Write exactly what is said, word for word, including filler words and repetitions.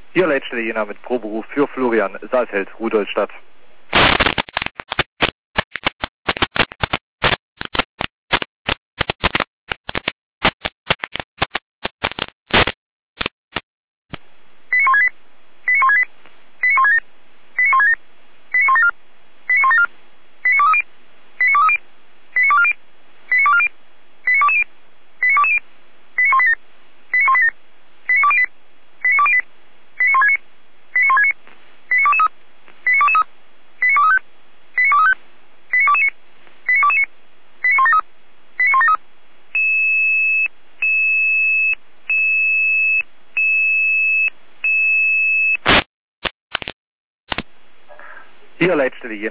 Hier Leitstelle Jena mit Proberuf für Florian Saalfeld, Rudolstadt. Hier Leitstelle Jena.